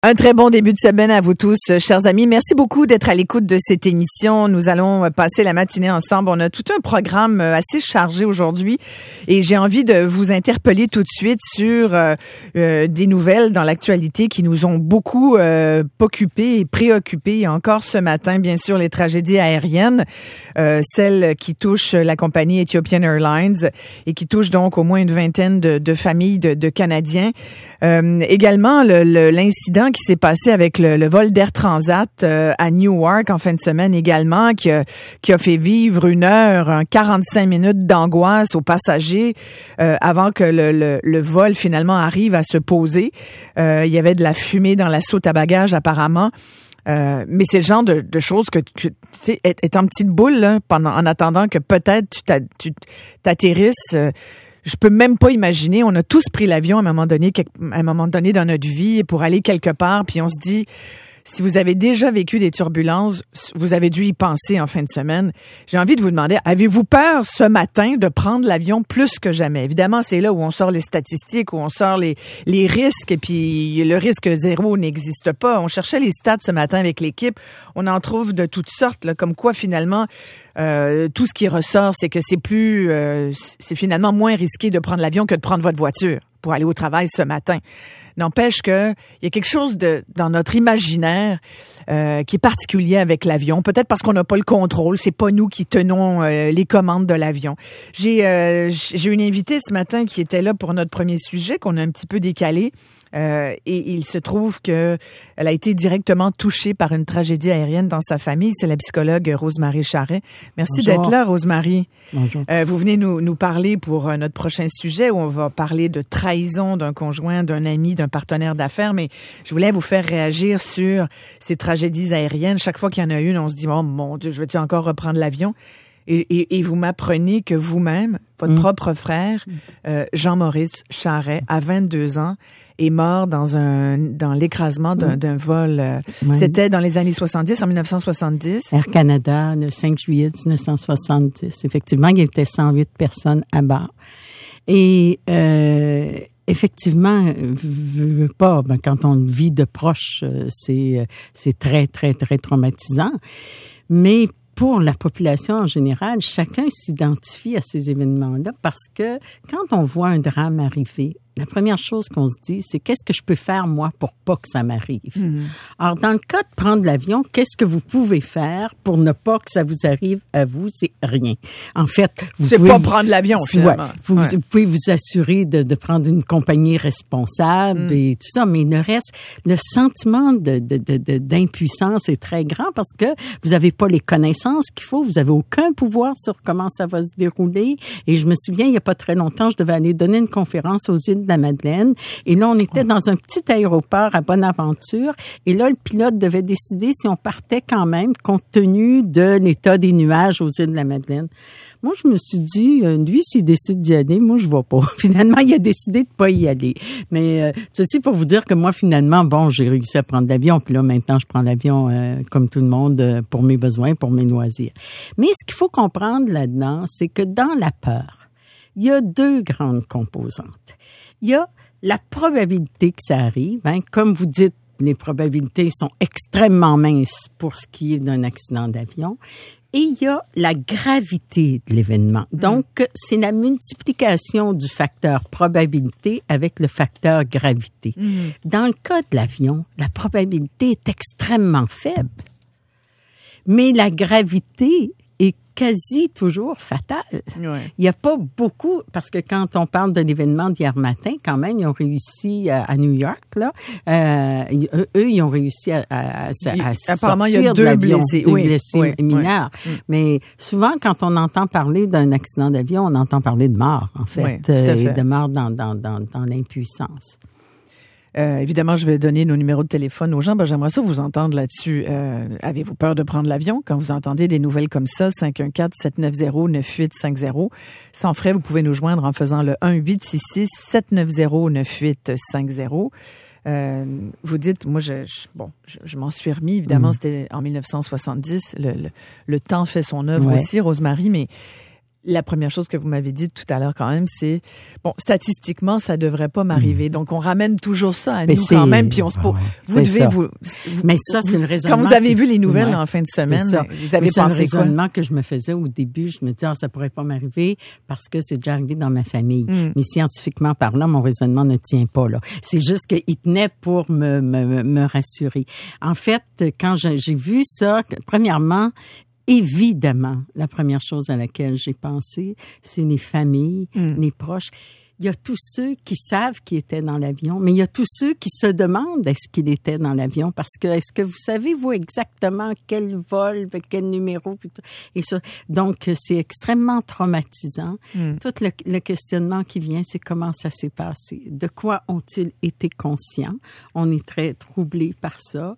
Un très bon début de semaine à vous tous, chers amis. Merci beaucoup d'être à l'écoute de cette émission. Nous allons passer la matinée ensemble. On a tout un programme assez chargé aujourd'hui et j'ai envie de vous interpeller tout de suite sur des nouvelles dans l'actualité qui nous ont beaucoup occupés et préoccupés. Encore ce matin, bien sûr, les tragédies aériennes, celles qui touchent la compagnie Ethiopian Airlines et qui touchent donc au moins une vingtaine de familles de Canadiens. Également, l'incident qui s'est passé avec le vol d'Air Transat à Newark en fin de semaine également, qui a fait vivre 45 minutes d'angoisse aux passagers avant que le vol finalement arrive à se poser. Il y avait de la fumée dans la soute à bagages apparemment. Mais c'est le genre de choses que tu sais, étant petite boule là, en attendant que peut-être tu t'atterrisses. Je peux même pas imaginer. On a tous pris l'avion à un moment donné dans notre vie pour aller quelque part, puis on se dit, si vous avez déjà vécu des turbulences, vous avez dû y penser en fin de semaine. J'ai envie de vous demander, avez-vous peur ce matin de prendre l'avion plus que jamais? Évidemment, c'est là où on sort les statistiques, où on sort les risques, et puis le risque zéro n'existe pas. On cherchait les stats ce matin avec l'équipe. On en trouve de toutes sortes, là, comme quoi finalement, tout ce qui ressort, c'est que c'est finalement moins risqué de prendre l'avion que de prendre votre voiture pour aller au travail ce matin. N'empêche que il y a quelque chose dans notre imaginaire qui est particulier avec l'avion. Peut-être parce qu'on n'a pas le contrôle. C'est pas nous qui tenons les commandes de l'avion. J'ai une invitée ce matin qui était là pour notre premier sujet qu'on a un petit peu décalé. Et il se trouve que elle a été directement touchée par une tragédie aérienne dans sa famille. C'est la psychologue Rosemarie Charret. Merci d'être là, Rosemarie. Bonjour. Vous venez nous parler pour notre prochain sujet où on va parler de trahison d'un conjoint, d'un ami, d'un partenaire d'affaires. Mais je voulais vous faire réagir sur ces tragédies aériennes. Chaque fois qu'il y en a une, on se dit, oh mon Dieu, je vais-tu encore reprendre l'avion? Et vous m'apprenez que vous-même, votre propre frère, Jean-Maurice Charret, à 22 ans, est mort dans l'écrasement d'un vol. C'était dans les années 70, en 1970. Air Canada, le 5 juillet 1970. Effectivement, il y avait 108 personnes à bord. Et effectivement, quand on le vit de proche, c'est très, très, très traumatisant. Mais pour la population en général, chacun s'identifie à ces événements-là parce que quand on voit un drame arriver, la première chose qu'on se dit, c'est qu'est-ce que je peux faire, moi, pour pas que ça m'arrive? Mm-hmm. Alors, dans le cas de prendre l'avion, qu'est-ce que vous pouvez faire pour ne pas que ça vous arrive à vous? C'est rien. En fait, vous pouvez prendre l'avion, finalement. Vous pouvez vous assurer de prendre une compagnie responsable et tout ça, mais le reste, le sentiment d'impuissance est très grand parce que vous avez pas les connaissances qu'il faut, vous avez aucun pouvoir sur comment ça va se dérouler. Et je me souviens, il y a pas très longtemps, je devais aller donner une conférence aux îles de la Madeleine. Et là, on était dans un petit aéroport à Bonaventure. Et là, le pilote devait décider si on partait quand même, compte tenu de l'état des nuages aux îles de la Madeleine. Moi, je me suis dit, lui, s'il décide d'y aller, moi, je ne vais pas. Finalement, il a décidé de pas y aller. Mais ceci pour vous dire que moi, finalement, j'ai réussi à prendre l'avion. Puis là, maintenant, je prends l'avion comme tout le monde pour mes besoins, pour mes loisirs. Mais ce qu'il faut comprendre là-dedans, c'est que dans la peur, il y a deux grandes composantes. Il y a la probabilité que ça arrive. Comme vous dites, les probabilités sont extrêmement minces pour ce qui est d'un accident d'avion. Et il y a la gravité de l'événement. Donc, c'est la multiplication du facteur probabilité avec le facteur gravité. Dans le cas de l'avion, la probabilité est extrêmement faible. Mais la gravité est quasi toujours fatale. Ouais. Il n'y a pas beaucoup, parce que quand on parle de l'événement d'hier matin, quand même, ils ont réussi à New York, là. Eux, ils ont réussi à apparemment, sortir il y a deux blessés, mineurs. Oui. Mais souvent, quand on entend parler d'un accident d'avion, on entend parler de mort, en fait, et de mort dans l'impuissance. Évidemment, je vais donner nos numéros de téléphone aux gens. J'aimerais ça vous entendre là-dessus. Avez-vous peur de prendre l'avion quand vous entendez des nouvelles comme ça? 514-790-9850. Sans frais, vous pouvez nous joindre en faisant le 1-866-790-9850. Vous dites, moi, je m'en suis remis. Évidemment, c'était en 1970. Le temps fait son œuvre aussi, Rosemarie, mais La première chose que vous m'avez dit tout à l'heure quand même, c'est, bon, statistiquement, ça devrait pas m'arriver. Donc, on ramène toujours ça à nous quand même, puis on se pose, vous devez mais ça, c'est le raisonnement. Quand vous avez vu les nouvelles en fin de semaine, vous avez pensé quoi? C'est le raisonnement que je me faisais au début. Je me disais, ça pourrait pas m'arriver parce que c'est déjà arrivé dans ma famille. Mais scientifiquement parlant, mon raisonnement ne tient pas, là. C'est juste qu'il tenait pour me rassurer. En fait, quand j'ai vu ça, premièrement, évidemment, la première chose à laquelle j'ai pensé, c'est les familles, les proches. Il y a tous ceux qui savent qu'il était dans l'avion, mais il y a tous ceux qui se demandent est-ce qu'il était dans l'avion parce que est-ce que vous savez vous exactement quel vol, quel numéro et ça. Donc c'est extrêmement traumatisant. Tout le questionnement qui vient, c'est comment ça s'est passé, de quoi ont-ils été conscients. On est très troublés par ça.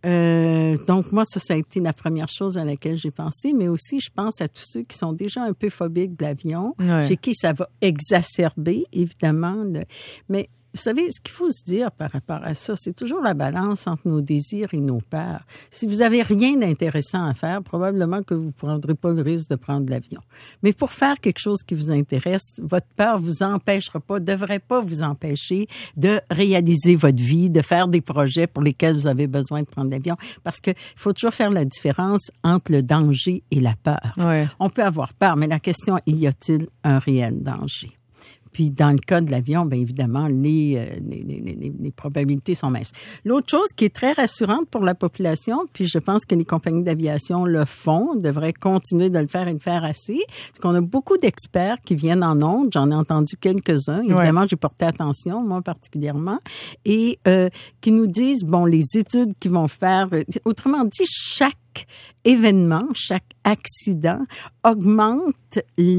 Donc moi ça a été la première chose à laquelle j'ai pensé, mais aussi je pense à tous ceux qui sont déjà un peu phobiques de l'avion, chez qui ça va exacerber évidemment. Mais vous savez, ce qu'il faut se dire par rapport à ça, c'est toujours la balance entre nos désirs et nos peurs. Si vous avez rien d'intéressant à faire, probablement que vous ne prendrez pas le risque de prendre l'avion. Mais pour faire quelque chose qui vous intéresse, votre peur vous empêchera pas, devrait pas vous empêcher de réaliser votre vie, de faire des projets pour lesquels vous avez besoin de prendre l'avion. Parce que il faut toujours faire la différence entre le danger et la peur. Ouais. On peut avoir peur, mais la question est, y a-t-il un réel danger? Puis, dans le cas de l'avion, bien évidemment, les probabilités sont minces. L'autre chose qui est très rassurante pour la population, puis je pense que les compagnies d'aviation le font, devraient continuer de le faire et le faire assez, c'est qu'on a beaucoup d'experts qui viennent en ondes. J'en ai entendu quelques-uns. Évidemment, j'ai porté attention, moi particulièrement, et qui nous disent, bon, les études qu'ils vont faire, autrement dit, chaque événement, chaque accident augmente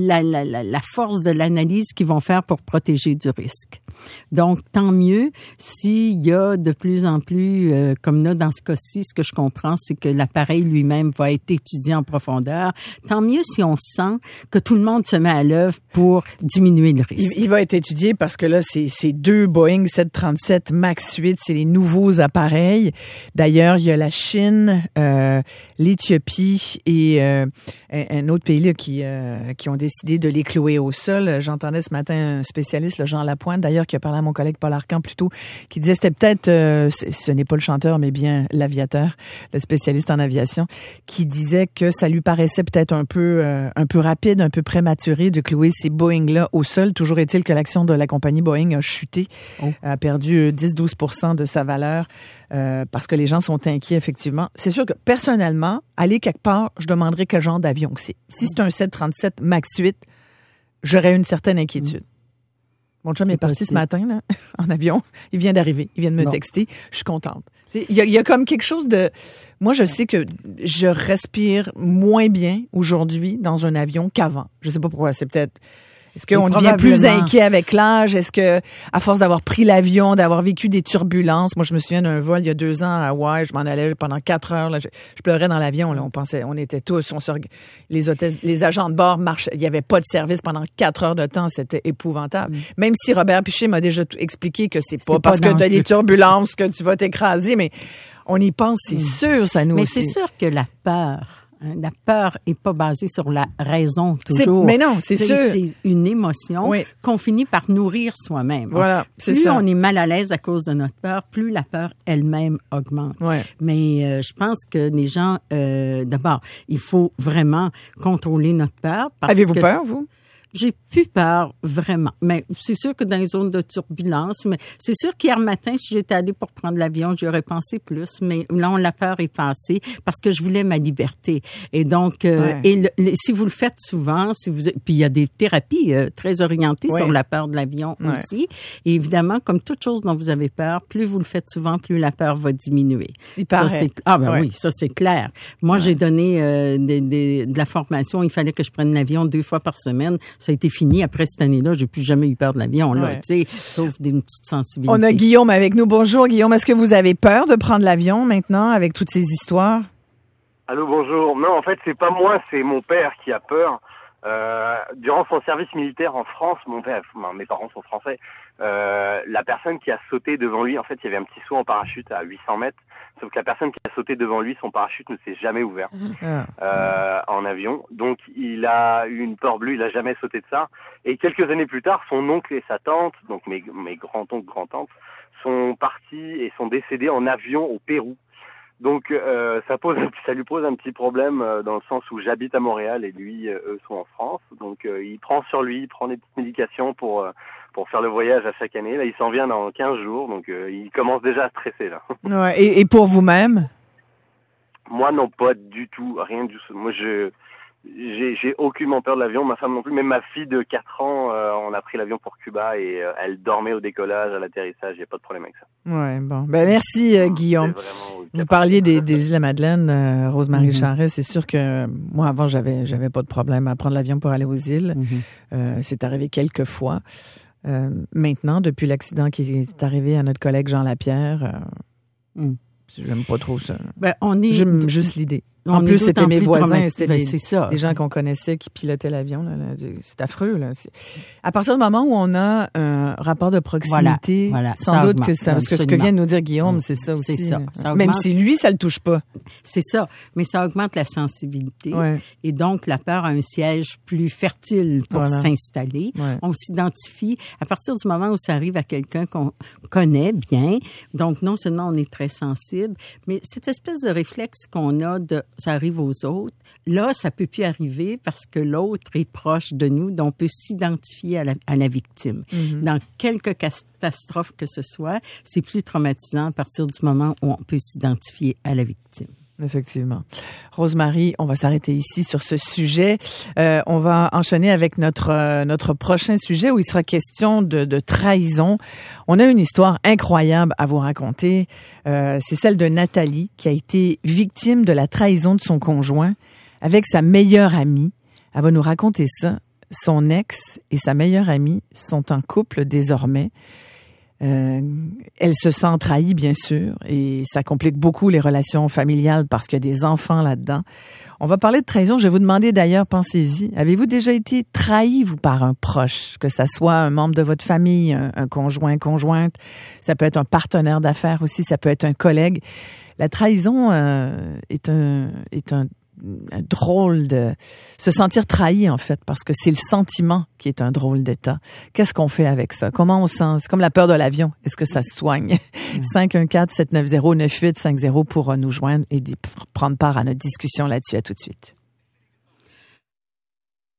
la force de l'analyse qu'ils vont faire pour protéger du risque. Donc, tant mieux s'il y a de plus en plus, comme là, dans ce cas-ci, ce que je comprends, c'est que l'appareil lui-même va être étudié en profondeur. Tant mieux si on sent que tout le monde se met à l'œuvre pour diminuer le risque. Il va être étudié parce que là, c'est 2 Boeing 737 MAX 8, c'est les nouveaux appareils. D'ailleurs, il y a la Chine, l'Éthiopie et un autre pays là, qui ont décidé de les clouer au sol. J'entendais ce matin un spécialiste, le Jean Lapointe, d'ailleurs, qui a parlé à mon collègue Paul Arcan plus tôt, qui disait c'était peut-être, ce n'est pas le chanteur, mais bien l'aviateur, le spécialiste en aviation, qui disait que ça lui paraissait peut-être un peu rapide, un peu prématuré de clouer ces Boeing-là au sol. Toujours est-il que l'action de la compagnie Boeing a chuté, a perdu 10-12% de sa valeur. Parce que les gens sont inquiets, effectivement. C'est sûr que, personnellement, aller quelque part, je demanderais quel genre d'avion que c'est. Si c'est un 737 MAX 8, j'aurais une certaine inquiétude. Mon chum est parti ce matin, là, en avion. Il vient d'arriver. Il vient de me texter. Je suis contente. Il y a comme quelque chose de... Moi, je sais que je respire moins bien aujourd'hui dans un avion qu'avant. Je sais pas pourquoi. C'est peut-être... Est-ce qu'on devient plus inquiet avec l'âge? Est-ce que, à force d'avoir pris l'avion, d'avoir vécu des turbulences, moi, je me souviens d'un vol il y a 2 ans à Hawaï, je m'en allais pendant 4 heures, là, je pleurais dans l'avion, là. On était tous, les hôtesses, les agents de bord marchaient, il y avait pas de service pendant 4 heures de temps, c'était épouvantable. Même si Robert Piché m'a déjà expliqué que c'est pas parce que t'as des turbulences que tu vas t'écraser, mais on y pense, c'est sûr, ça nous aussi. Mais c'est sûr que la peur est pas basée sur la raison toujours. Mais non, c'est sûr. C'est une émotion qu'on finit par nourrir soi-même. Voilà, c'est plus ça. On est mal à l'aise à cause de notre peur, plus la peur elle-même augmente. Ouais. Mais je pense que les gens, d'abord, il faut vraiment contrôler notre peur. Avez-vous peur, vous? J'ai plus peur, vraiment. Mais c'est sûr que dans les zones de turbulence, mais c'est sûr qu'hier matin, si j'étais allée pour prendre l'avion, j'y aurais pensé plus. Mais là, la peur est passée parce que je voulais ma liberté. Et donc, si vous le faites souvent, puis il y a des thérapies très orientées sur la peur de l'avion aussi. Et évidemment, comme toute chose dont vous avez peur, plus vous le faites souvent, plus la peur va diminuer. Il paraît. Oui, ça c'est clair. Moi, j'ai donné de la formation. Il fallait que je prenne l'avion 2 fois par semaine. Ça a été fini. Après cette année-là, j'ai plus jamais eu peur de l'avion, là, tu sais, sauf des petites sensibilités. On a Guillaume avec nous. Bonjour, Guillaume. Est-ce que vous avez peur de prendre l'avion maintenant avec toutes ces histoires? Allô, bonjour. Non, en fait, c'est pas moi, c'est mon père qui a peur. Durant son service militaire en France, mes parents sont français, la personne qui a sauté devant lui, en fait, il y avait un petit saut en parachute à 800 mètres, sauf que la personne qui a sauté devant lui, son parachute ne s'est jamais ouvert en avion. Donc, il a eu une peur bleue, il a jamais sauté de ça. Et quelques années plus tard, son oncle et sa tante, donc mes grands-oncles, grand-tantes, sont partis et sont décédés en avion au Pérou. Donc ça lui pose un petit problème dans le sens où j'habite à Montréal et lui, eux sont en France. Donc il prend des petites médications pour faire le voyage à chaque année. Là, il s'en vient dans 15 jours, donc il commence déjà à stresser là. Ouais, et pour vous-même? Moi non, pas du tout, rien du tout. Moi j'ai aucunement peur de l'avion, ma femme non plus, même ma fille de 4 ans, on a pris l'avion pour Cuba et elle dormait au décollage, à l'atterrissage, il n'y a pas de problème avec ça. Ouais, bon. Ben merci Guillaume. Vous parliez des îles Madeleine, Rosemary Charest, c'est sûr que moi avant j'avais pas de problème à prendre l'avion pour aller aux îles. C'est arrivé quelques fois. Maintenant, depuis l'accident qui est arrivé à notre collègue Jean Lapierre, j'aime pas trop ça. Ben, j'aime juste l'idée. En plus, c'était mes voisins, c'était des gens qu'on connaissait qui pilotaient l'avion. Là. C'est affreux. Là. À partir du moment où on a un rapport de proximité, voilà, sans doute que ça... Parce que ce que vient de nous dire Guillaume, c'est ça aussi. C'est ça. Ça même si lui, ça le touche pas. C'est ça. Mais ça augmente la sensibilité. Ouais. Et donc, la peur a un siège plus fertile pour s'installer. Ouais. On s'identifie. À partir du moment où ça arrive à quelqu'un qu'on connaît bien, donc non seulement on est très sensible, mais cette espèce de réflexe qu'on a ça arrive aux autres. Là, ça peut plus arriver parce que l'autre est proche de nous, donc on peut s'identifier à la victime. Dans quelque catastrophe que ce soit, c'est plus traumatisant à partir du moment où on peut s'identifier à la victime. Effectivement. Rosemary, on va s'arrêter ici sur ce sujet. On va enchaîner avec notre prochain sujet où il sera question de trahison. On a une histoire incroyable à vous raconter. C'est celle de Nathalie qui a été victime de la trahison de son conjoint avec sa meilleure amie. Elle va nous raconter ça. Son ex et sa meilleure amie sont en couple désormais. Elle se sent trahie, bien sûr, et ça complique beaucoup les relations familiales parce qu'il y a des enfants là-dedans. On va parler de trahison. Je vais vous demander d'ailleurs, pensez-y, avez-vous déjà été trahi, vous, par un proche, que ça soit un membre de votre famille, un conjoint, conjointe, ça peut être un partenaire d'affaires aussi, ça peut être un collègue. La trahison est un drôle de se sentir trahi, en fait, parce que c'est le sentiment qui est un drôle d'état. Qu'est-ce qu'on fait avec ça? Comment on sent? C'est comme la peur de l'avion. Est-ce que ça se soigne? 514-790-9850 pour nous joindre et prendre part à notre discussion là-dessus. À tout de suite.